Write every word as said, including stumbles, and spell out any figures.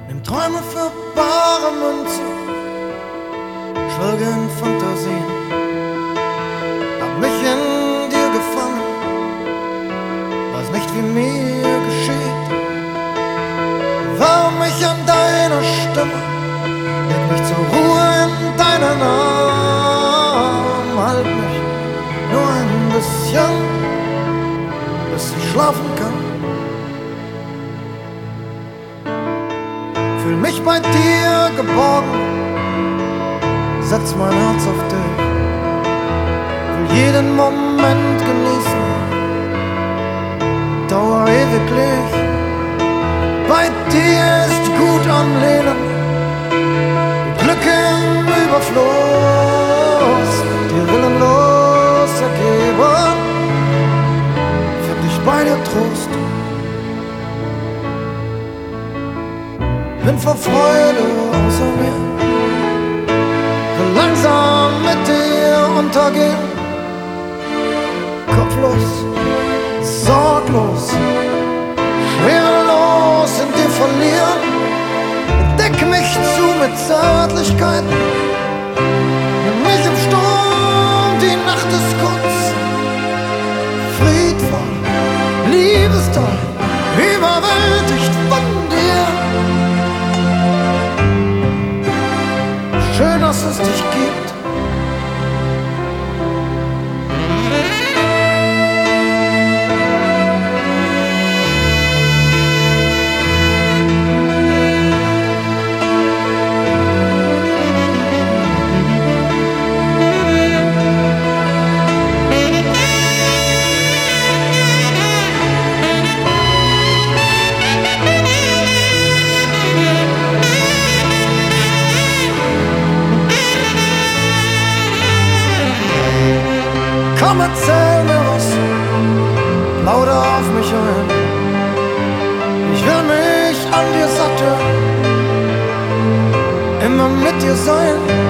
Nimm Träume für bare Münze, schwelge in Fantasien, hab mich in dir gefangen, weiß nicht, wie mir geschieht. Warm mich an deiner Stimme, leg mich zur Ruhe in deinen Arm, halt mich nur ein bisschen, bis ich schlafen kann. Fühl mich bei dir geborgen, setz mein Herz auf dich, will jeden Moment genießen, dauer ewiglich. Bei dir ist gut am Leben, Glück im Überfluss, dir willenlos ergeben, find ich bei dir Trost. Bin vor Freude außer mir, will langsam mit dir untergehen, kopflos, sorglos, schwerelos in dir verlieren. Deck mich zu mit Zärtlichkeiten, nimm mich im Sturm, die Nacht ist kurz, friedvoll, liebestoll, überwältigt von dir. Schön, dass es dich gibt. Komm, erzähl mir was, plauder auf mich ein. Ich will mich an dir satteln, immer mit dir sein.